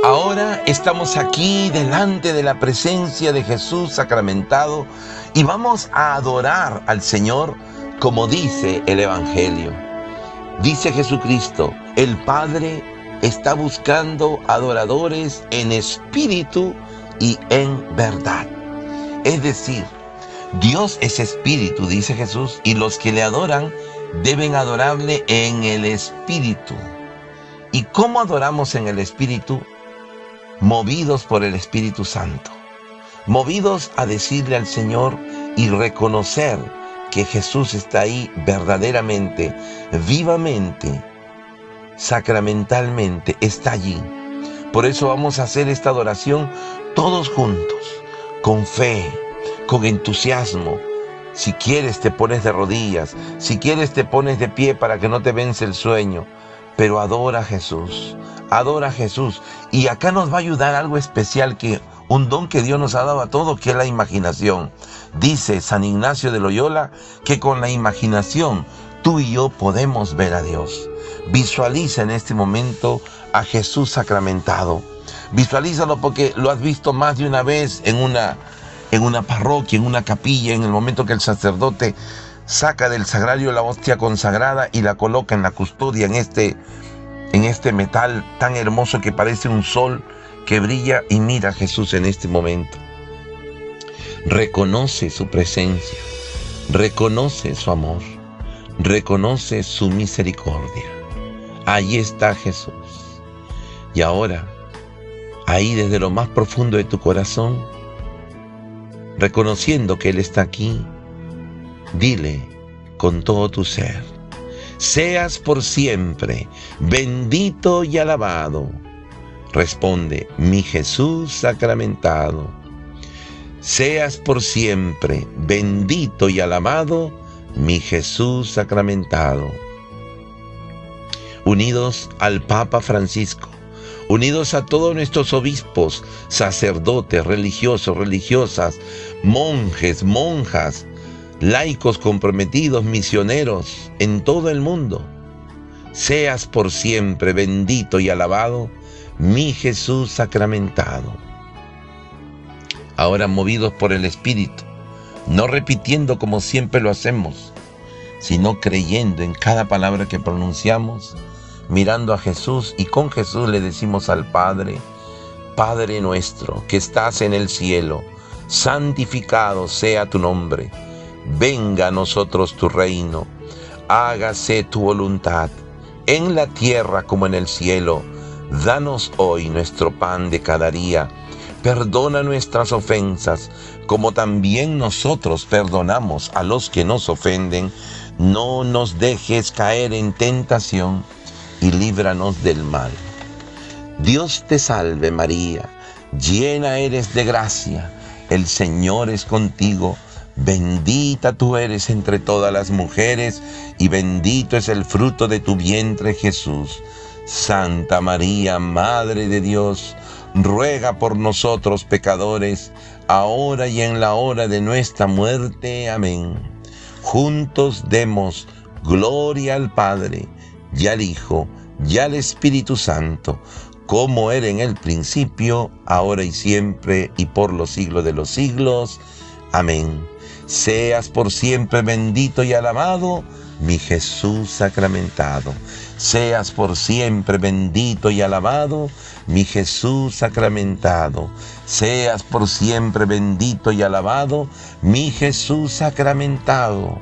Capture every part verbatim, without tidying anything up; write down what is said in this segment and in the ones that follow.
Ahora estamos aquí delante de la presencia de Jesús sacramentado y vamos a adorar al Señor como dice el Evangelio. Dice Jesucristo, el Padre está buscando adoradores en espíritu y en verdad. Es decir, Dios es espíritu, dice Jesús, y los que le adoran deben adorarle en el espíritu. ¿Y cómo adoramos en el espíritu? Movidos por el Espíritu Santo, movidos a decirle al Señor y reconocer que Jesús está ahí verdaderamente, vivamente, sacramentalmente, está allí. Por eso vamos a hacer esta adoración todos juntos, con fe, con entusiasmo. Si quieres te pones de rodillas, si quieres te pones de pie para que no te vence el sueño, pero adora a Jesús. Adora a Jesús. Y acá nos va a ayudar algo especial, que un don que Dios nos ha dado a todos, que es la imaginación. Dice San Ignacio de Loyola que con la imaginación tú y yo podemos ver a Dios. Visualiza en este momento a Jesús sacramentado. Visualízalo porque lo has visto más de una vez en una, en una parroquia, en una capilla, en el momento que el sacerdote saca del sagrario la hostia consagrada y la coloca en la custodia, en este en este metal tan hermoso que parece un sol que brilla, y mira a Jesús en este momento. Reconoce su presencia, reconoce su amor, reconoce su misericordia. Ahí está Jesús. Y ahora, ahí desde lo más profundo de tu corazón, reconociendo que Él está aquí, dile con todo tu ser: seas por siempre bendito y alabado. Responde: mi Jesús sacramentado. Seas por siempre bendito y alabado, mi Jesús sacramentado. Unidos al Papa Francisco, unidos a todos nuestros obispos, sacerdotes, religiosos, religiosas, monjes, monjas, laicos comprometidos, misioneros en todo el mundo. Seas por siempre bendito y alabado, mi Jesús sacramentado. Ahora, movidos por el Espíritu, no repitiendo como siempre lo hacemos, sino creyendo en cada palabra que pronunciamos, mirando a Jesús, y con Jesús le decimos al Padre: Padre nuestro que estás en el cielo, santificado sea tu nombre. Venga a nosotros tu reino, hágase tu voluntad, en la tierra como en el cielo. Danos hoy nuestro pan de cada día. Perdona nuestras ofensas, como también nosotros perdonamos a los que nos ofenden. No nos dejes caer en tentación, y líbranos del mal. Dios te salve María, llena eres de gracia, el Señor es contigo. Bendita tú eres entre todas las mujeres, y bendito es el fruto de tu vientre, Jesús. Santa María, Madre de Dios, ruega por nosotros pecadores, ahora y en la hora de nuestra muerte. Amén. Juntos demos gloria al Padre, y al Hijo, y al Espíritu Santo, como era en el principio, ahora y siempre, y por los siglos de los siglos. Amén. Seas por siempre bendito y alabado, mi Jesús sacramentado. Seas por siempre bendito y alabado, mi Jesús sacramentado. Seas por siempre bendito y alabado, mi Jesús sacramentado.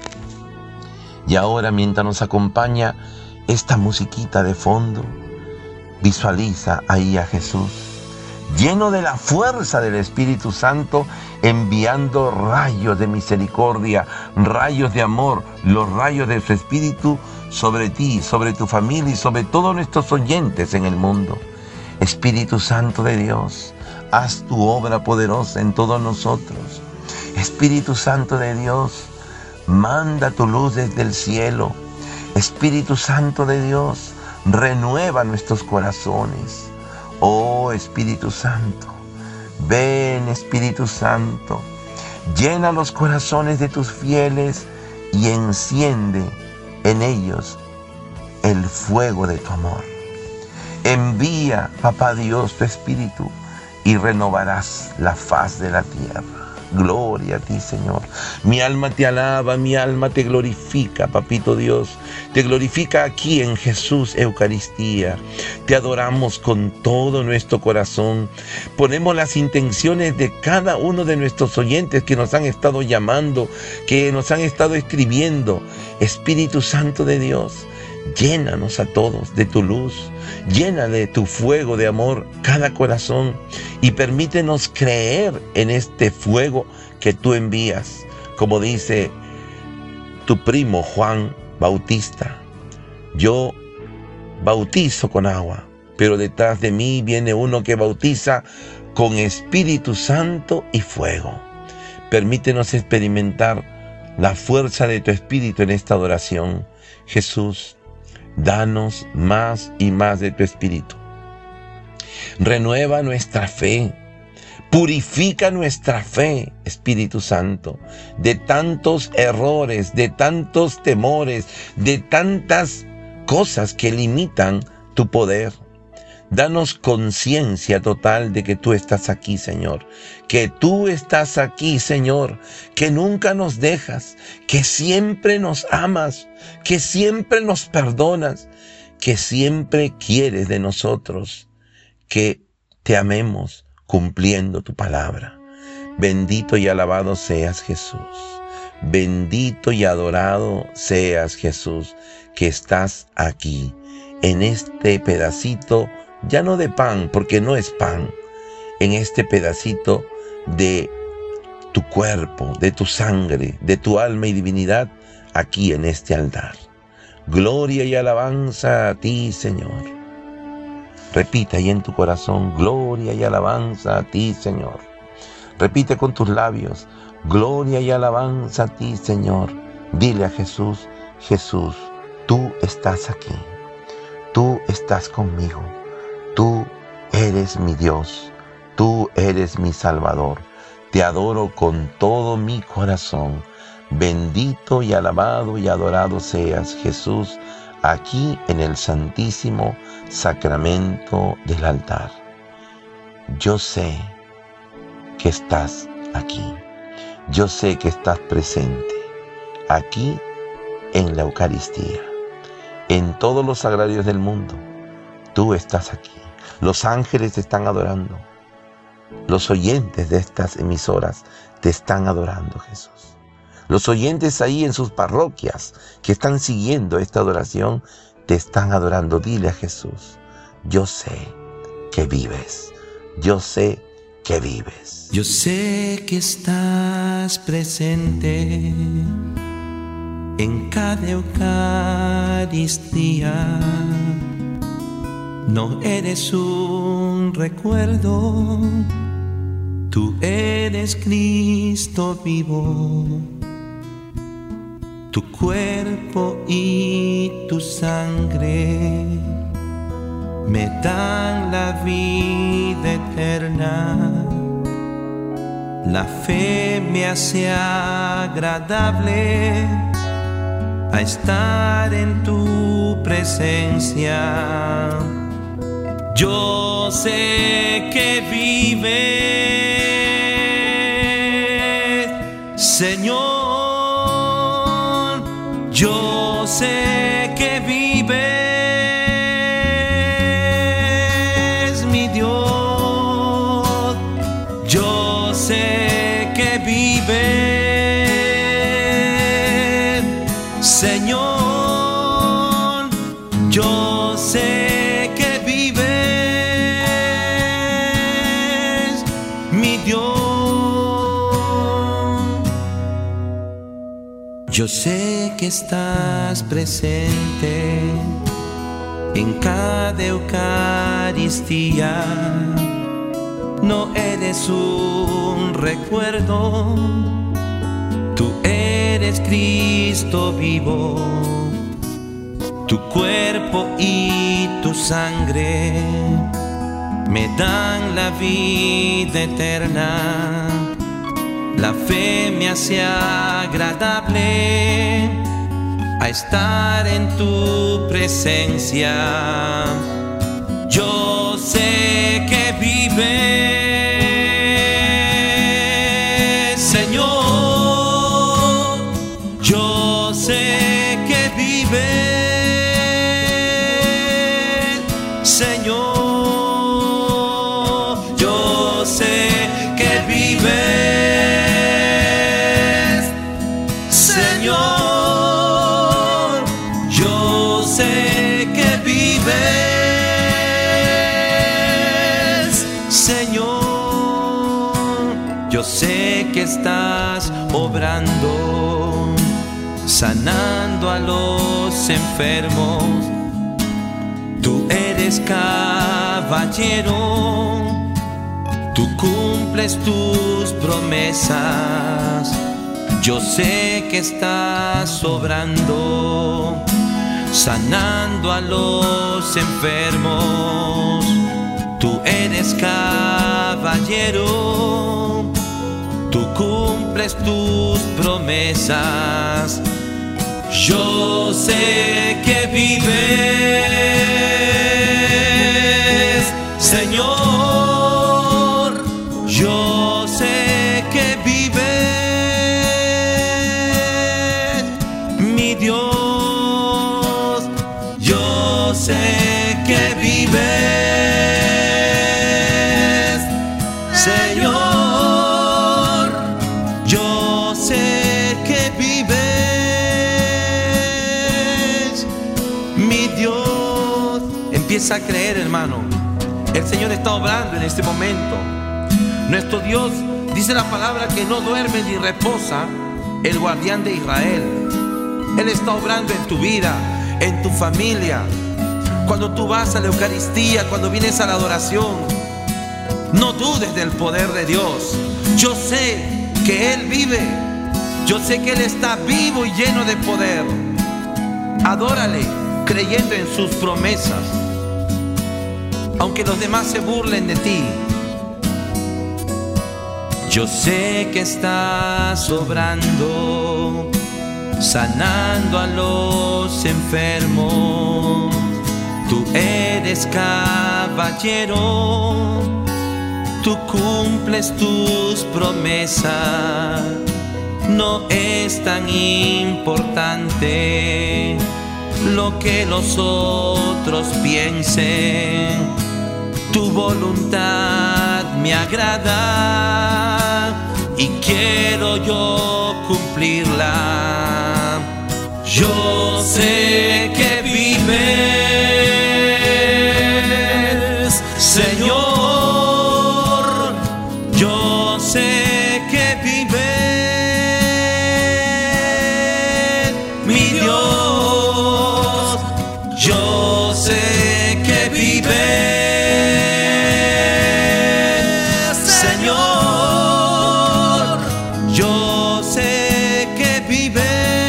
Y ahora, mientras nos acompaña esta musiquita de fondo, visualiza ahí a Jesús, lleno de la fuerza del Espíritu Santo, enviando rayos de misericordia, rayos de amor, los rayos de su Espíritu sobre ti, sobre tu familia y sobre todos nuestros oyentes en el mundo. Espíritu Santo de Dios, haz tu obra poderosa en todos nosotros. Espíritu Santo de Dios, manda tu luz desde el cielo. Espíritu Santo de Dios, renueva nuestros corazones. Oh Espíritu Santo, ven Espíritu Santo, llena los corazones de tus fieles y enciende en ellos el fuego de tu amor. Envía, Papá Dios, tu Espíritu y renovarás la faz de la tierra. Gloria a ti, Señor. Mi alma te alaba, mi alma te glorifica, Papito Dios. Te glorifica aquí en Jesús Eucaristía. Te adoramos con todo nuestro corazón. Ponemos las intenciones de cada uno de nuestros oyentes que nos han estado llamando, que nos han estado escribiendo. Espíritu Santo de Dios, llénanos a todos de tu luz, llena de tu fuego de amor cada corazón y permítenos creer en este fuego que tú envías. Como dice tu primo Juan Bautista, yo bautizo con agua, pero detrás de mí viene uno que bautiza con Espíritu Santo y fuego. Permítenos experimentar la fuerza de tu Espíritu en esta adoración. Jesús, danos más y más de tu Espíritu. Renueva nuestra fe. Purifica nuestra fe, Espíritu Santo, de tantos errores, de tantos temores, de tantas cosas que limitan tu poder. Danos conciencia total de que tú estás aquí, Señor. Que tú estás aquí, Señor. Que nunca nos dejas. Que siempre nos amas. Que siempre nos perdonas. Que siempre quieres de nosotros que te amemos cumpliendo tu palabra. Bendito y alabado seas, Jesús. Bendito y adorado seas, Jesús, que estás aquí en este pedacito, ya no de pan, porque no es pan, en este pedacito de tu cuerpo, de tu sangre, de tu alma y divinidad, aquí en este altar. Gloria y alabanza a ti, Señor. Repita ahí en tu corazón, gloria y alabanza a ti, Señor. Repite con tus labios, gloria y alabanza a ti, Señor. Dile a Jesús, Jesús, tú estás aquí. Tú estás conmigo. Tú eres mi Dios. Tú eres mi Salvador. Te adoro con todo mi corazón. Bendito y alabado y adorado seas, Jesús, aquí en el santísimo sacramento del altar. Yo sé que estás aquí. Yo sé que estás presente aquí en la Eucaristía, en todos los sagrarios del mundo. Tú estás aquí. Los ángeles te están adorando. Los oyentes de estas emisoras te están adorando, Jesús. Los oyentes ahí en sus parroquias que están siguiendo esta adoración te están adorando. Dile a Jesús, yo sé que vives. Yo sé que vives. Yo sé que estás presente en cada Eucaristía. No eres un recuerdo, tú eres Cristo vivo. Tu cuerpo y tu sangre me dan la vida eterna. La fe me hace agradable a estar en tu presencia. Yo sé que vives, Señor. Yo sé que vives, mi Dios. Yo sé que vives, Señor. Yo sé que vives, mi Dios. Yo sé que estás presente en cada Eucaristía. No eres un recuerdo, tú eres Cristo vivo. Tu cuerpo y tu sangre me dan la vida eterna. La fe me hace agradable a estar en tu presencia. Yo Señor, yo sé que vives, Señor, yo sé que vives, Señor, yo sé que estás obrando, sanando a los enfermos. Tú eres caballero, tú cumples tus promesas. Yo sé que estás obrando, sanando a los enfermos. Tú eres caballero, tú cumples tus promesas. Yo sé que vives, Señor, yo sé que vives, mi Dios, yo sé que vives, Señor, yo sé que vives. Mi Dios, empieza a creer, hermano. El Señor está obrando en este momento. Nuestro Dios, dice la palabra, que no duerme ni reposa, el guardián de Israel. Él está obrando en tu vida, en tu familia. Cuando tú vas a la Eucaristía, cuando vienes a la adoración, no dudes del poder de Dios. Yo sé que Él vive. Yo sé que Él está vivo y lleno de poder. Adórale, creyendo en sus promesas, aunque los demás se burlen de ti. Yo sé que estás obrando, sanando a los enfermos. Tú eres caballero, tú cumples tus promesas. No es tan importante lo que los otros piensen. Tu voluntad me agrada y quiero yo cumplirla. Yo sé que vives, Señor, yo sé que vives, mi Dios, yo sé que vives, Señor, yo sé que vives,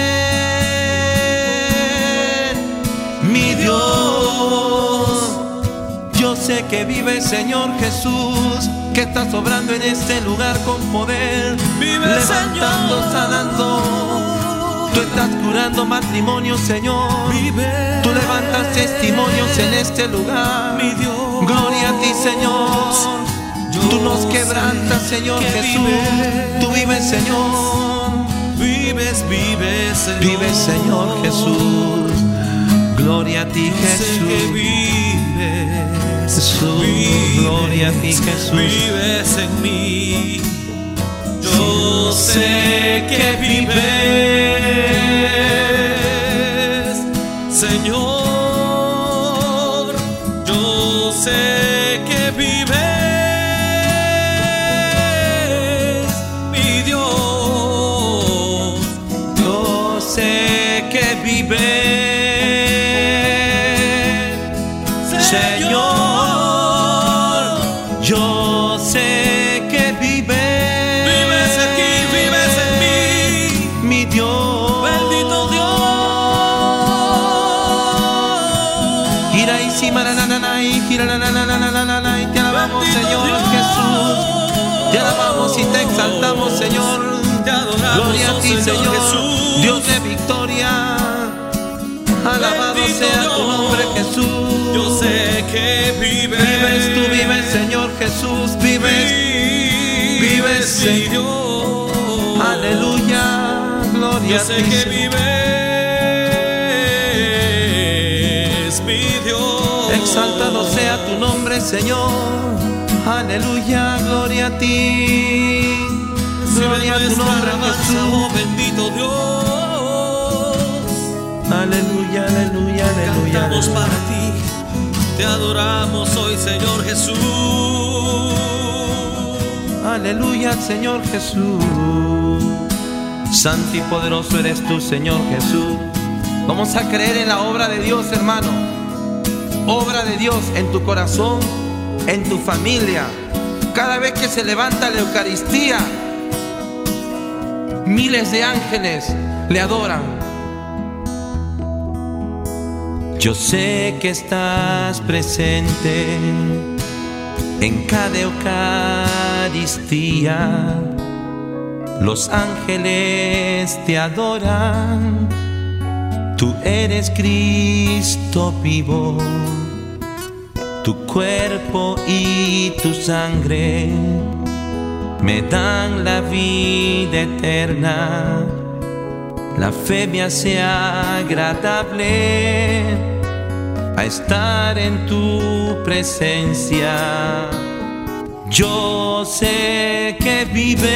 mi Dios, yo sé que vives, Señor Jesús, que estás obrando en este lugar con poder, vive, levantando, Señor, sanando. Tú estás curando matrimonios, Señor. Vive, tú levantas testimonios en este lugar. Mi Dios, gloria a ti, Señor. Tú nos quebrantas, Señor Jesús. Vive, tú vives, Señor. Vives, vives, Señor. Vives, Señor Jesús. Gloria a ti, Jesús. Que vives, Jesús. Vives, gloria a ti, Jesús. Vives en mí. Yo sé que vives, Señor, yo sé que vives, mi Dios, yo sé que vives, Señor, yo sé que vives. Te alabamos, Señor Jesús. Te alabamos y te exaltamos, Señor. Gloria a ti, Señor Jesús, Dios de victoria. Alabado sea tu nombre, Jesús. Yo sé que vives. Vives, tú vives, Señor Jesús. Vives, vives, Señor. Aleluya, gloria a ti. Yo sé que vives, mi Dios. Exaltado sea tu nombre, Señor. Aleluya, gloria a ti. Gloria a tu nombre, Jesús. Oh, bendito Dios. Aleluya, aleluya, aleluya. Cantamos para ti, te adoramos hoy, Señor Jesús. Aleluya, Señor Jesús. Santo y poderoso eres tú, Señor Jesús. Vamos a creer en la obra de Dios, hermano. Obra de Dios en tu corazón, en tu familia. Cada vez que se levanta la Eucaristía, miles de ángeles le adoran. Yo sé que estás presente en cada Eucaristía. Los ángeles te adoran. Tú eres Cristo vivo. Tu cuerpo y tu sangre me dan la vida eterna. La fe me hace agradable a estar en tu presencia. Yo sé que vive,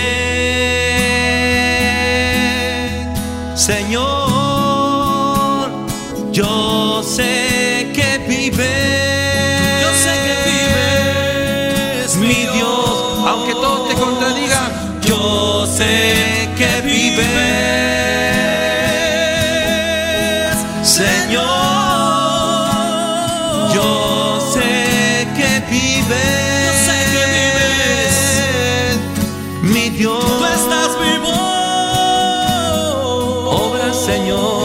Señor. Yo sé que vive. Yo sé que vives, mi Dios, aunque todos te contradigan. Yo sé que vives, Señor. Yo sé que vives, yo sé que vives, mi Dios. Tú estás vivo. Obra, Señor.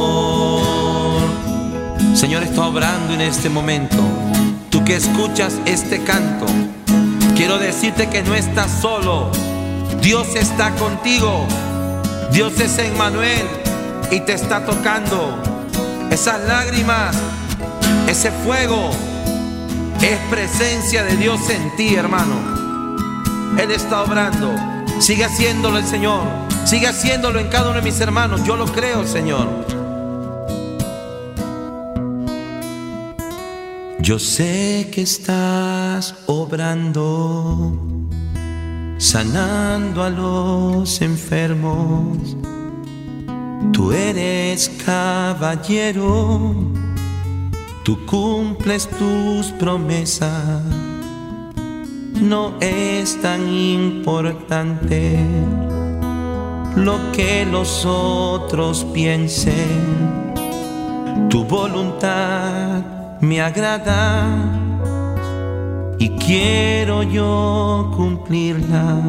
Señor está obrando en este momento. Tú que escuchas este canto, quiero decirte que no estás solo. Dios está contigo. Dios es Emmanuel y te está tocando. Esas lágrimas, ese fuego, es presencia de Dios en ti, hermano. Él está obrando. Sigue haciéndolo el Señor. Sigue haciéndolo en cada uno de mis hermanos. Yo lo creo, Señor. Yo sé que estás obrando, sanando a los enfermos. Tú eres caballero, tú cumples tus promesas. No es tan importante lo que los otros piensen. Tu voluntad me agrada y quiero yo cumplirla.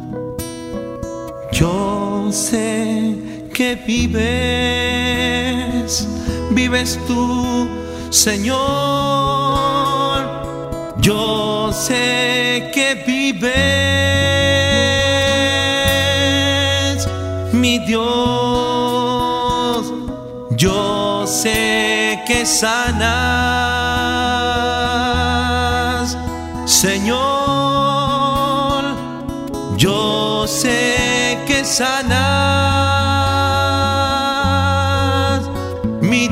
Yo sé que vives, vives tú, Señor. Yo sé que vives, mi Dios. Yo sé que sanas, Señor. Yo sé que sanas, mi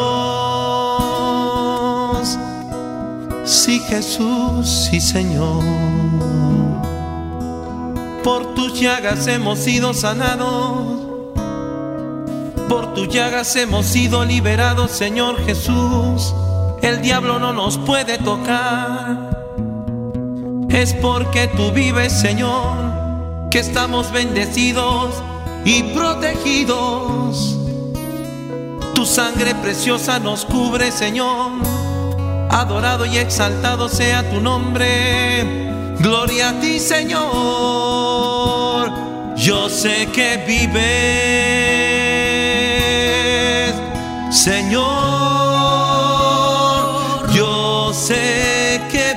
Dios. Sí, Jesús, sí, Señor. Por tus llagas hemos sido sanados. Por tus llagas hemos sido liberados, Señor Jesús. El diablo no nos puede tocar. Es porque tú vives, Señor, que estamos bendecidos y protegidos. Tu sangre preciosa nos cubre, Señor. Adorado y exaltado sea tu nombre. Gloria a ti, Señor. Yo sé que vives, Señor. Yo sé que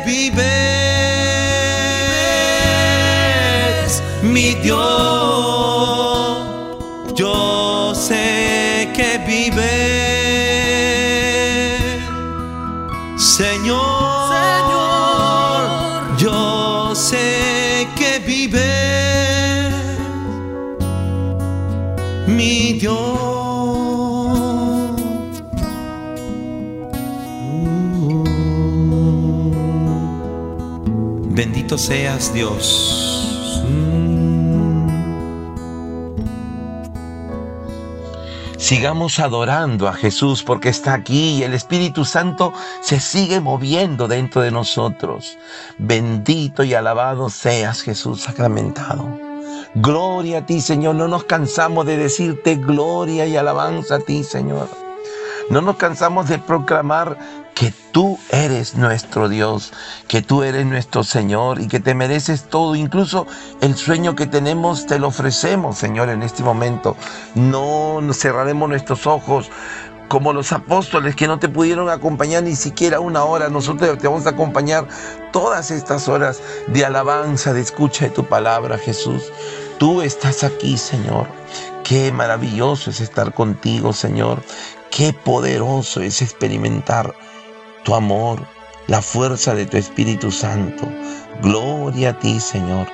vives, mi Dios. Yo sé que vives, Señor. Señor. Yo sé que vives, mi Dios. Uh. Bendito seas, Dios. Sigamos adorando a Jesús porque está aquí y el Espíritu Santo se sigue moviendo dentro de nosotros. Bendito y alabado seas, Jesús sacramentado. Gloria a ti, Señor. No nos cansamos de decirte gloria y alabanza a ti, Señor. No nos cansamos de proclamar que tú eres nuestro Dios, que tú eres nuestro Señor y que te mereces todo. Incluso el sueño que tenemos te lo ofrecemos, Señor, en este momento. No cerraremos nuestros ojos como los apóstoles que no te pudieron acompañar ni siquiera una hora. Nosotros te vamos a acompañar todas estas horas de alabanza, de escucha de tu palabra, Jesús. Tú estás aquí, Señor. Qué maravilloso es estar contigo, Señor. Qué poderoso es experimentar tu amor, la fuerza de tu Espíritu Santo. Gloria a ti, Señor.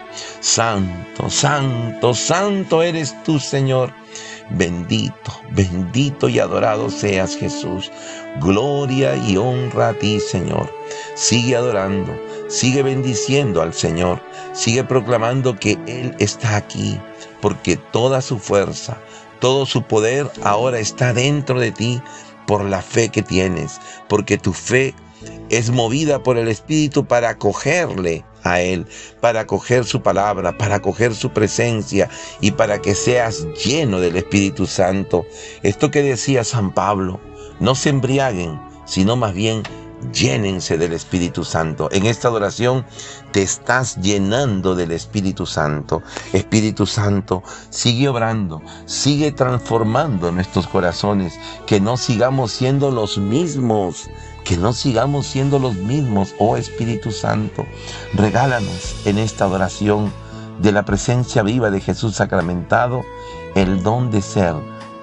Santo, santo, santo eres tú, Señor. Bendito, bendito y adorado seas, Jesús. Gloria y honra a ti, Señor. Sigue adorando, sigue bendiciendo al Señor. Sigue proclamando que Él está aquí, porque toda su fuerza, todo su poder ahora está dentro de ti por la fe que tienes, porque tu fe es movida por el Espíritu para acogerle a Él, para acoger su palabra, para acoger su presencia y para que seas lleno del Espíritu Santo. Esto que decía San Pablo, no se embriaguen, sino más bien llénense del Espíritu Santo. En esta adoración te estás llenando del Espíritu Santo. Espíritu Santo, sigue obrando, sigue transformando nuestros corazones, que no sigamos siendo los mismos, que no sigamos siendo los mismos, oh Espíritu Santo. Regálanos en esta adoración de la presencia viva de Jesús sacramentado el don de ser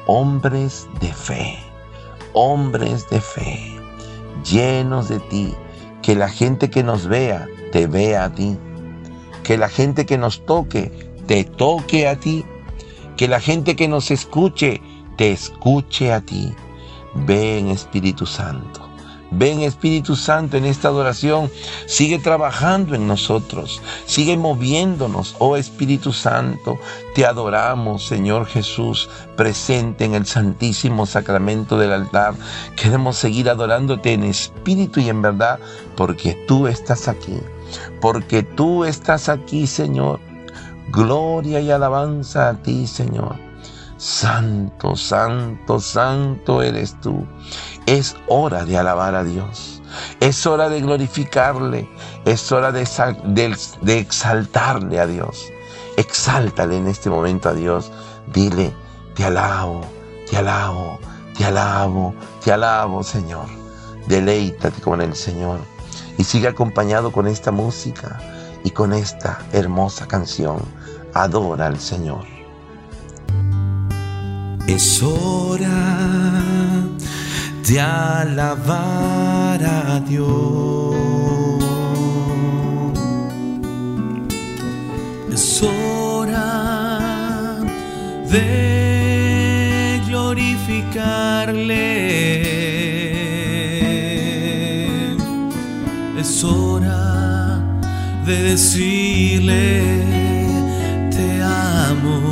hombres de fe, hombres de fe, llenos de ti, que la gente que nos vea, te vea a ti, que la gente que nos toque, te toque a ti, que la gente que nos escuche, te escuche a ti. Ven, Espíritu Santo. Ven, Espíritu Santo, en esta adoración. Sigue trabajando en nosotros. Sigue moviéndonos, oh Espíritu Santo. Te adoramos, Señor Jesús, presente en el Santísimo Sacramento del altar. Queremos seguir adorándote en espíritu y en verdad, porque tú estás aquí. Porque tú estás aquí, Señor. Gloria y alabanza a ti, Señor. Santo, santo, santo eres tú. Es hora de alabar a Dios. Es hora de glorificarle. Es hora de, de, de exaltarle a Dios. Exáltale en este momento a Dios. Dile, te alabo, te alabo, te alabo, te alabo, Señor. Deleítate con el Señor. Y sigue acompañado con esta música y con esta hermosa canción. Adora al Señor. Es hora de alabar a Dios. Es hora de glorificarle. Es hora de decirle te amo.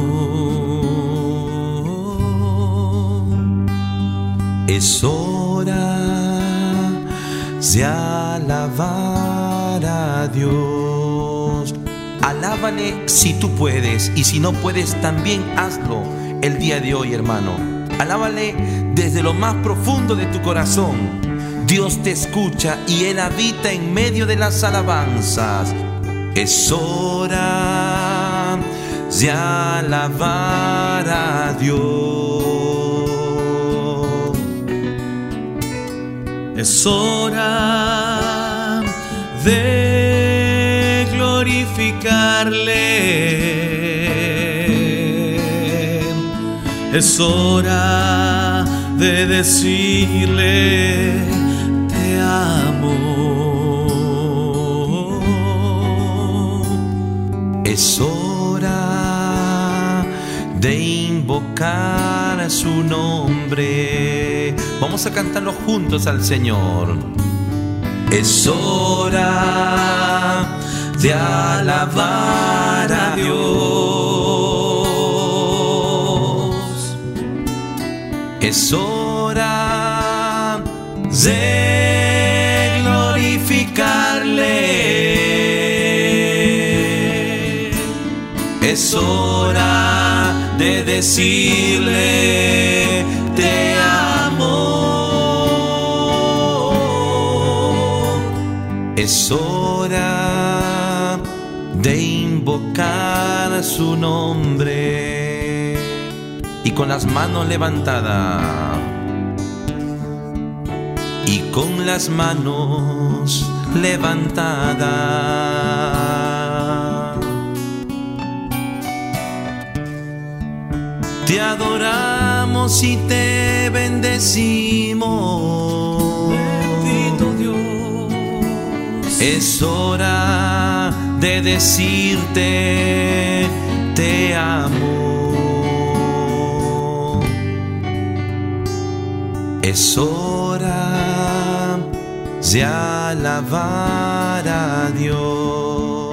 Es hora de alabar a Dios. Alábale si tú puedes, y si no puedes también hazlo el día de hoy, hermano. Alábale desde lo más profundo de tu corazón. Dios te escucha y Él habita en medio de las alabanzas. Es hora de alabar a Dios. Es hora de glorificarle. Es hora de decirle te amo. Es hora de invocar a su nombre. Vamos a cantarlo juntos al Señor. Es hora de alabar a Dios. Es hora de glorificarle. Es hora de decirle te amo. Es hora de invocar su nombre. Y con las manos levantadas, y con las manos levantadas, te adoramos y te bendecimos. Bendito Dios. Es hora de decirte te amo. Es hora de alabar a Dios.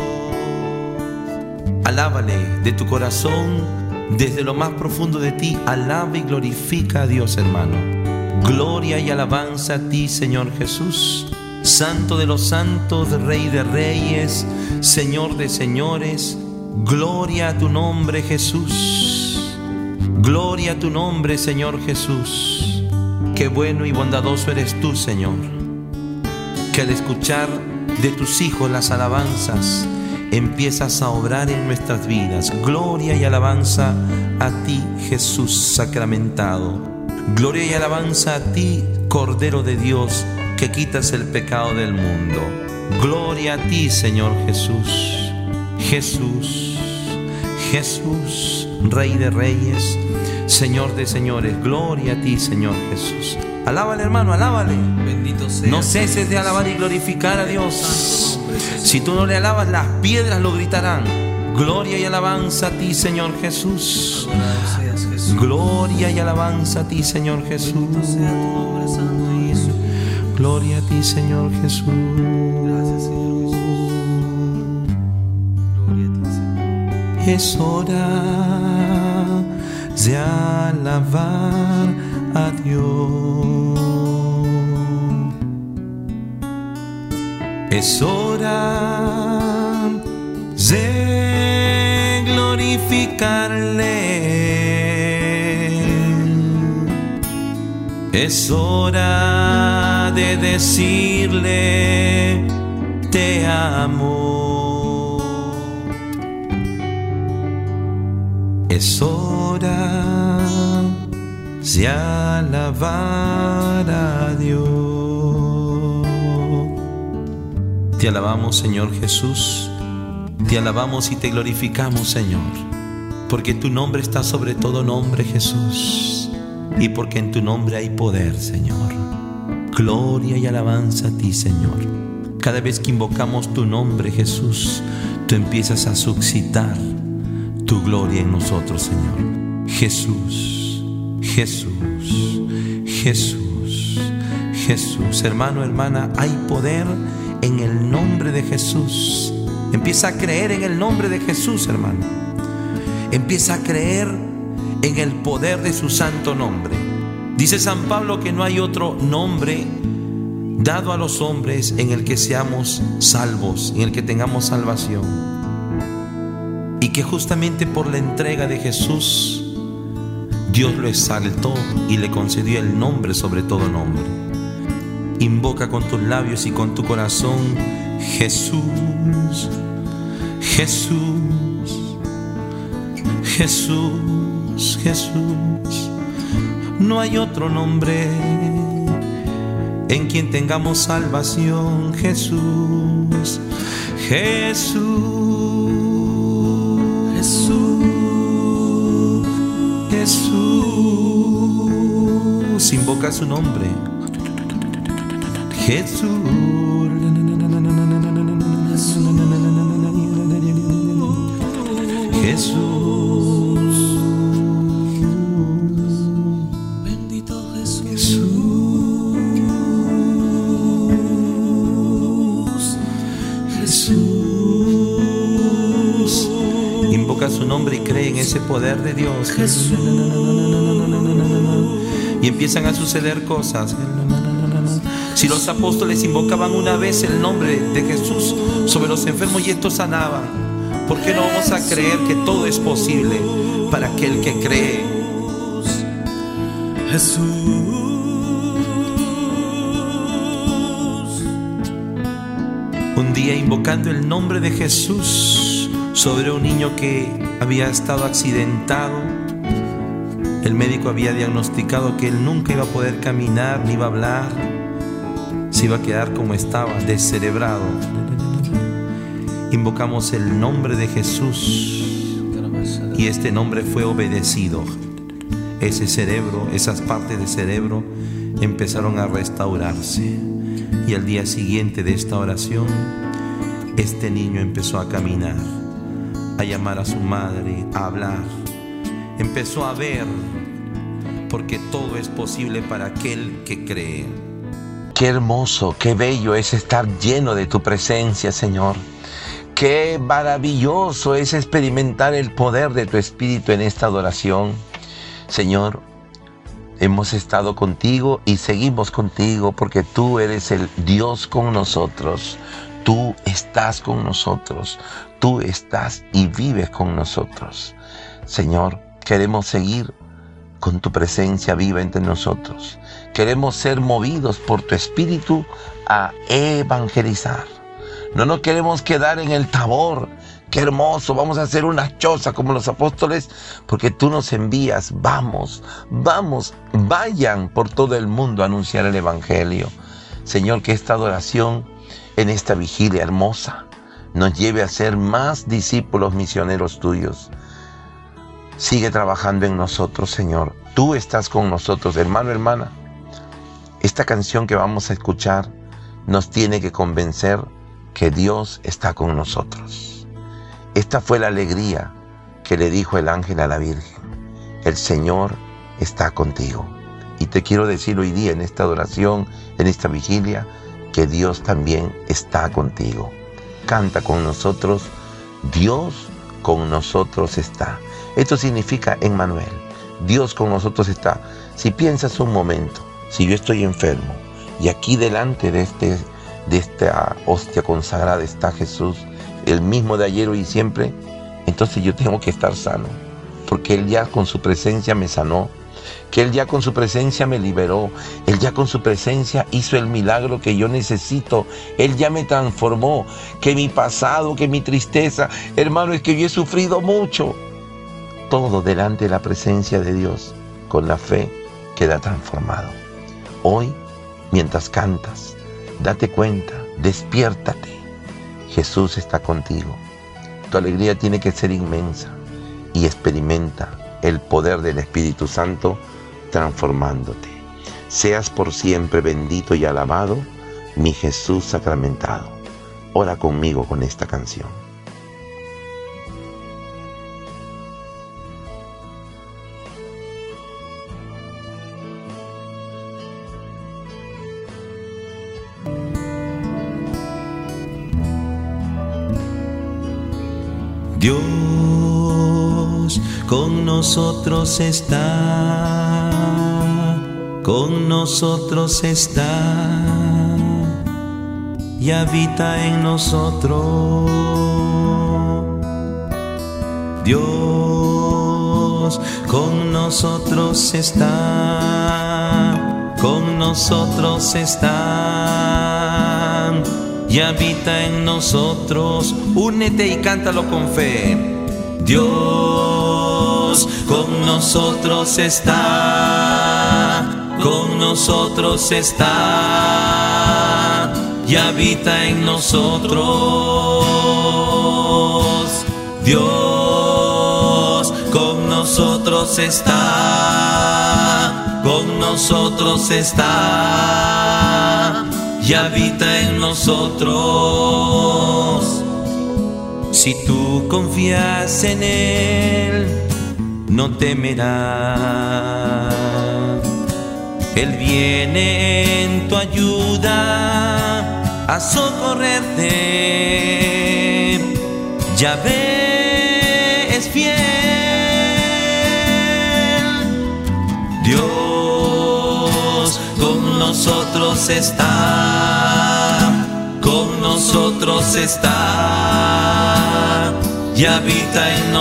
Alábale de tu corazón, desde lo más profundo de ti. Alaba y glorifica a Dios, hermano. Gloria y alabanza a ti, Señor Jesús, Santo de los santos, Rey de reyes, Señor de señores. Gloria a tu nombre, Jesús. Gloria a tu nombre, Señor Jesús. Qué bueno y bondadoso eres tú, Señor, que al escuchar de tus hijos las alabanzas, empiezas a obrar en nuestras vidas. Gloria y alabanza a ti, Jesús sacramentado. Gloria y alabanza a ti, Cordero de Dios, que quitas el pecado del mundo. Gloria a ti, Señor Jesús. Jesús, Jesús, Rey de reyes, Señor de señores. Gloria a ti, Señor Jesús. Alábale, hermano, alábale. Bendito sea. No ceses de alabar y glorificar a Dios. Si tú no le alabas, las piedras lo gritarán. Gloria y alabanza a ti, Señor Jesús. Adorado seas, Jesús. Gloria y alabanza a ti, Señor Jesús. Bendito sea tu nombre santo, Jesús. Gloria a ti, Señor Jesús. Gracias, Señor Jesús. Gloria a ti, Señor. Es hora de alabar a Dios. Es hora de glorificarle. Es hora de decirle te amo. Es hora de alabar a Dios. Te alabamos, Señor Jesús. Te alabamos y te glorificamos, Señor, porque tu nombre está sobre todo nombre, Jesús, y porque en tu nombre hay poder, Señor. Gloria y alabanza a ti, Señor. Cada vez que invocamos tu nombre, Jesús, tú empiezas a suscitar tu gloria en nosotros, Señor. Jesús, Jesús, Jesús, Jesús. Hermano, hermana, hay poder en el nombre de Jesús. Empieza a creer en el nombre de Jesús, hermano. Empieza a creer en el poder de su santo nombre. Dice San Pablo que no hay otro nombre dado a los hombres en el que seamos salvos, en el que tengamos salvación. Y que justamente por la entrega de Jesús, Dios lo exaltó y le concedió el nombre sobre todo nombre. Invoca con tus labios y con tu corazón: Jesús, Jesús, Jesús, Jesús. No hay otro nombre en quien tengamos salvación. Jesús, Jesús, Jesús, Jesús. Invoca su nombre. Jesús, Jesús, Bendito Jesús. Jesús, Jesús. invoca su nombre y cree en ese poder de Dios. Jesús. Y empiezan a suceder cosas. Si los apóstoles invocaban una vez el nombre de Jesús sobre los enfermos y estos sanaban, ¿por qué no vamos a creer que todo es posible para aquel que cree? Jesús. Un día, invocando el nombre de Jesús sobre un niño que había estado accidentado, el médico había diagnosticado que él nunca iba a poder caminar ni iba a hablar, se iba a quedar como estaba, descerebrado. Invocamos el nombre de Jesús y este nombre fue obedecido. Ese cerebro, esas partes del cerebro empezaron a restaurarse. Y al día siguiente de esta oración, este niño empezó a caminar, a llamar a su madre, a hablar. Empezó a ver, porque todo es posible para aquel que cree. Qué hermoso, qué bello es estar lleno de tu presencia, Señor. Qué maravilloso es experimentar el poder de tu Espíritu en esta adoración. Señor, hemos estado contigo y seguimos contigo porque tú eres el Dios con nosotros. Tú estás con nosotros. Tú estás y vives con nosotros. Señor, queremos seguir con tu presencia viva entre nosotros. Queremos ser movidos por tu Espíritu a evangelizar. No nos queremos quedar en el Tabor. Qué hermoso, vamos a hacer una choza como los apóstoles, porque tú nos envías. Vamos, vamos, vayan por todo el mundo a anunciar el Evangelio. Señor, que esta adoración en esta vigilia hermosa nos lleve a ser más discípulos misioneros tuyos. Sigue trabajando en nosotros, Señor. Tú estás con nosotros, hermano, hermana. Esta canción que vamos a escuchar nos tiene que convencer que Dios está con nosotros. Esta fue la alegría que le dijo el ángel a la Virgen. El Señor está contigo. Y te quiero decir hoy día en esta adoración, en esta vigilia, que Dios también está contigo. Canta con nosotros, Dios con nosotros está. Esto significa Emmanuel, Dios con nosotros está. Si piensas un momento, si yo estoy enfermo y aquí delante de, este, de esta hostia consagrada está Jesús, el mismo de ayer, hoy y siempre, entonces yo tengo que estar sano, porque Él ya con su presencia me sanó, que Él ya con su presencia me liberó, Él ya con su presencia hizo el milagro que yo necesito, Él ya me transformó, que mi pasado, que mi tristeza, hermano, es que yo he sufrido mucho. Todo delante de la presencia de Dios, con la fe, queda transformado. Hoy, mientras cantas, date cuenta, despiértate. Jesús está contigo. Tu alegría tiene que ser inmensa y experimenta el poder del Espíritu Santo transformándote. Seas por siempre bendito y alabado, mi Jesús sacramentado. Ora conmigo con esta canción. Dios con nosotros está, con nosotros está y habita en nosotros. Dios con nosotros está, con nosotros está y habita en nosotros. Únete y cántalo con fe. Dios con nosotros está, con nosotros está y habita en nosotros. Dios con nosotros está, con nosotros está y habita en nosotros. Si tú confías en Él, no temerás. Él viene en tu ayuda a socorrerte. Yahvé es fiel nosotros está, con nosotros está, y habita en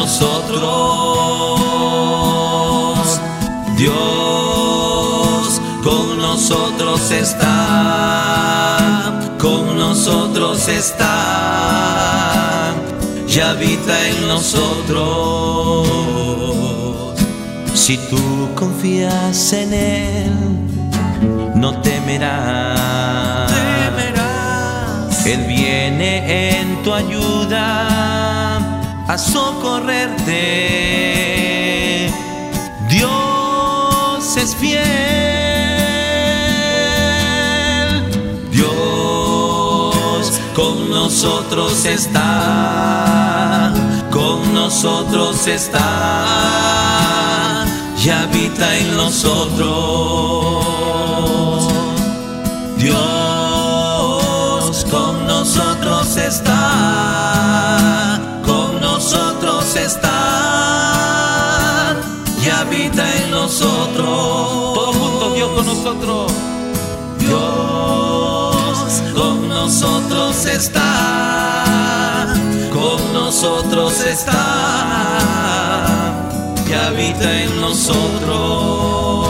nosotros. Dios con nosotros está, con nosotros está, y habita en nosotros. Si tú confías en Él, no temerás. temerás. Él viene en tu ayuda a socorrerte. Dios es fiel. Dios con nosotros está, con nosotros está, y habita en nosotros. Dios con nosotros está, con nosotros está, y habita en nosotros. Todos juntos, Dios con nosotros. Dios con nosotros está, con nosotros está, y habita en nosotros.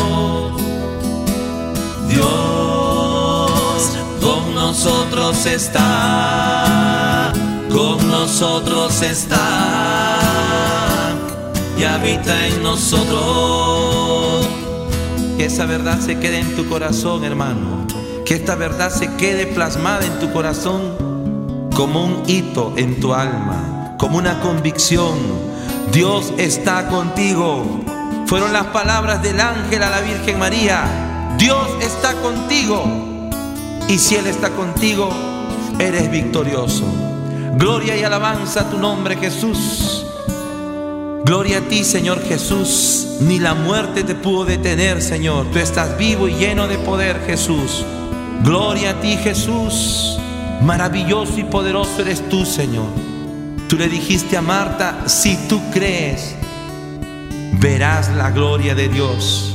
Dios con nosotros está, con nosotros está, y habita en nosotros. Que esa verdad se quede en tu corazón, hermano. Que esta verdad se quede plasmada en tu corazón como un hito en tu alma, como una convicción. Dios está contigo. Fueron las palabras del ángel a la Virgen María. Dios está contigo. Y si Él está contigo, eres victorioso. Gloria y alabanza a tu nombre, Jesús. Gloria a ti, Señor Jesús. Ni la muerte te pudo detener, Señor. Tú estás vivo y lleno de poder, Jesús. Gloria a ti, Jesús. Maravilloso y poderoso eres tú, Señor. Tú le dijiste a Marta, si tú crees, verás la gloria de Dios.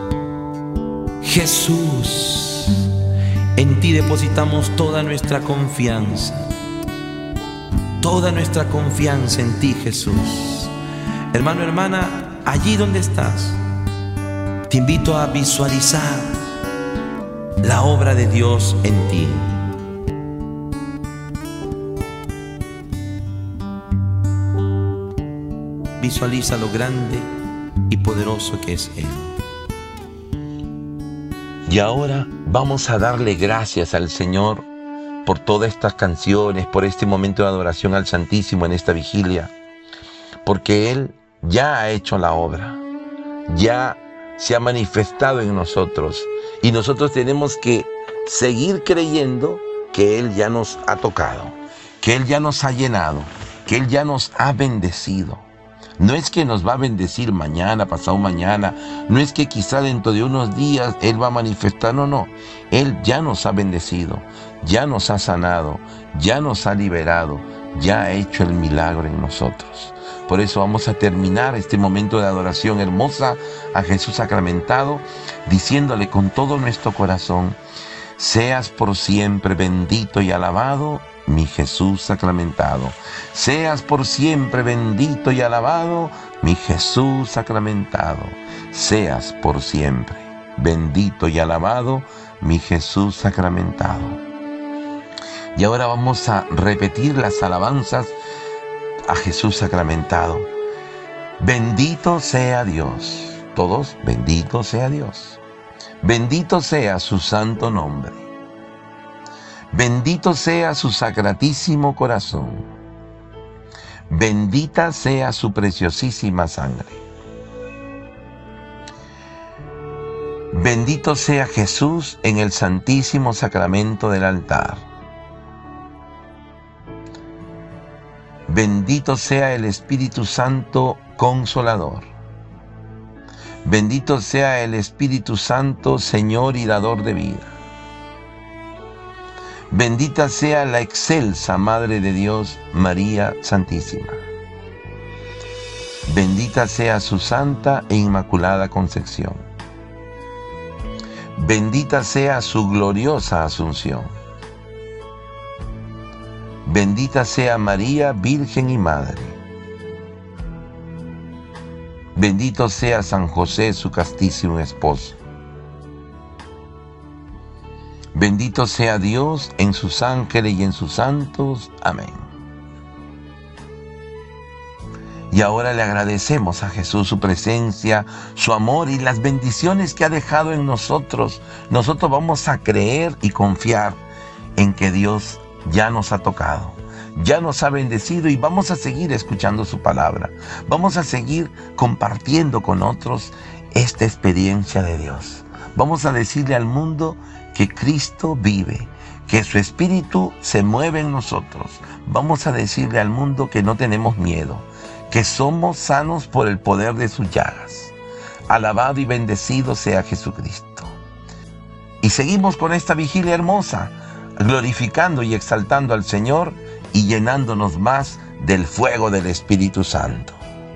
Jesús, en ti depositamos toda nuestra confianza. Toda nuestra confianza en ti, Jesús. Hermano, hermana, allí donde estás, te invito a visualizar la obra de Dios en ti. Visualiza lo grande y poderoso que es Él. Y ahora vamos a darle gracias al Señor por todas estas canciones, por este momento de adoración al Santísimo en esta vigilia, porque Él ya ha hecho la obra, ya se ha manifestado en nosotros, y nosotros tenemos que seguir creyendo que Él ya nos ha tocado, que Él ya nos ha llenado, que Él ya nos ha bendecido. No es que nos va a bendecir mañana, pasado mañana, no es que quizá dentro de unos días Él va a manifestar, no, no. Él ya nos ha bendecido, ya nos ha sanado, ya nos ha liberado, ya ha hecho el milagro en nosotros. Por eso vamos a terminar este momento de adoración hermosa a Jesús sacramentado, diciéndole con todo nuestro corazón: seas por siempre bendito y alabado, mi Jesús sacramentado. Seas por siempre bendito y alabado, mi Jesús sacramentado. Seas por siempre bendito y alabado, mi Jesús sacramentado. Y ahora vamos a repetir las alabanzas a Jesús sacramentado. Bendito sea Dios. Todos, bendito sea Dios. Bendito sea su santo nombre. Bendito sea su sacratísimo corazón. Bendita sea su preciosísima sangre. Bendito sea Jesús en el santísimo sacramento del altar. Bendito sea el Espíritu Santo Consolador. Bendito sea el Espíritu Santo, Señor y dador de vida. Bendita sea la excelsa Madre de Dios, María Santísima. Bendita sea su santa e inmaculada concepción. Bendita sea su gloriosa asunción. Bendita sea María, Virgen y Madre. Bendito sea San José, su castísimo esposo. Bendito sea Dios en sus ángeles y en sus santos. Amén. Y ahora le agradecemos a Jesús su presencia, su amor y las bendiciones que ha dejado en nosotros. Nosotros vamos a creer y confiar en que Dios ya nos ha tocado, ya nos ha bendecido y vamos a seguir escuchando su palabra. Vamos a seguir compartiendo con otros esta experiencia de Dios. Vamos a decirle al mundo que Cristo vive, que su Espíritu se mueve en nosotros. Vamos a decirle al mundo que no tenemos miedo, que somos sanos por el poder de sus llagas. Alabado y bendecido sea Jesucristo. Y seguimos con esta vigilia hermosa, glorificando y exaltando al Señor y llenándonos más del fuego del Espíritu Santo.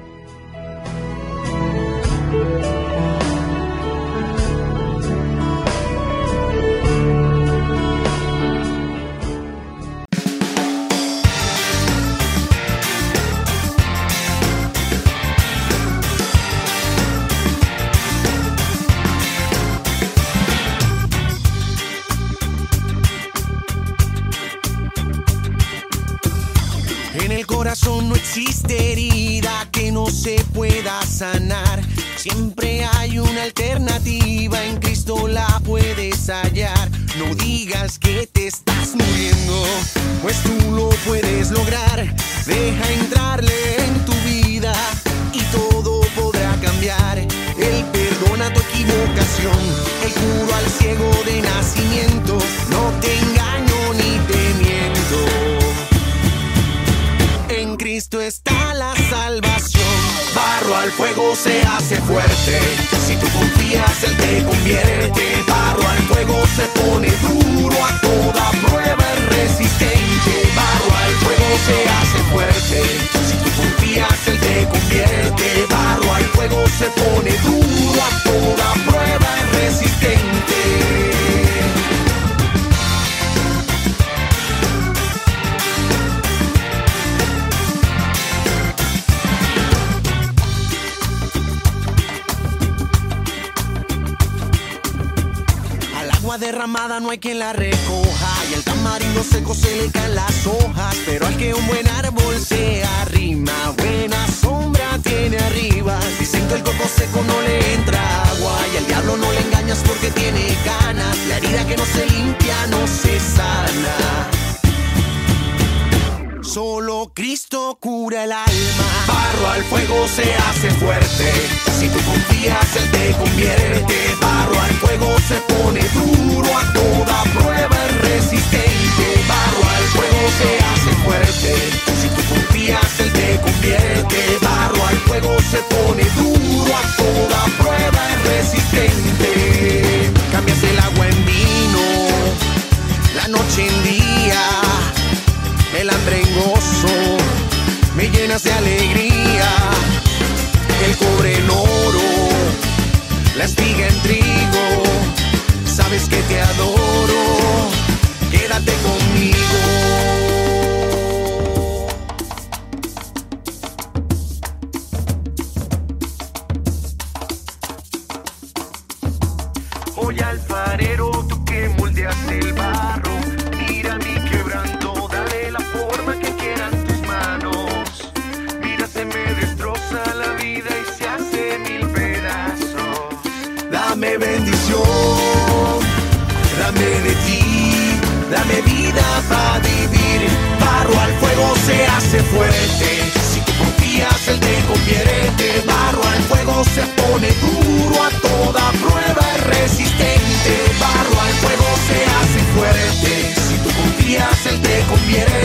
En el corazón no existe herida que no se pueda sanar. Siempre hay una alternativa, en Cristo la puedes hallar. No digas que te estás muriendo, pues tú lo puedes lograr. Deja entrarle en tu vida y todo podrá cambiar. Él perdona tu equivocación, Él curó al ciego de nacimiento. No te engaño ni te miento. En Cristo está la salvación. Barro al fuego se hace fuerte. Si tú confías, Él te convierte. Barro al fuego se pone duro. A toda prueba es resistente. Barro al fuego se hace fuerte. Si tú confías, Él te convierte. Barro al fuego se pone duro. A toda prueba es resistente. Derramada no hay quien la recoja, y al tamarindo seco se le caen las hojas, pero al que un buen árbol se arrima, buena sombra tiene arriba. Dicen que el coco seco no le entra agua, y al diablo no le engañas porque tiene ganas. La herida que no se limpia no se sana. Solo Cristo cura el alma. Barro al fuego se hace fuerte. Si tú confías, Él te convierte. Barro al fuego se pone duro. A toda prueba es resistente. Barro al fuego se hace fuerte. Si tú confías, Él te convierte. Barro al fuego se pone duro. A toda prueba es resistente. Cambias el agua en vino, la noche en día, el hambre en gozo, me llenas de alegría. El cobre en oro, la espiga en trigo, sabes que te adoro, quédate conmigo. Oye alfarero, tú que moldeas el barro, mira mi quebranto, dale la forma que quieran tus manos. Mira, se me destroza la vida y se hace mil pedazos. Dame bendición, dame de ti, dame vida para vivir. Barro al fuego se hace fuerte. Si tú confías, Él te convierte. Barro al fuego se pone duro. A toda prueba es resistente. Barro al fuego se hace fuerte. Si tú confías, Él te convierte.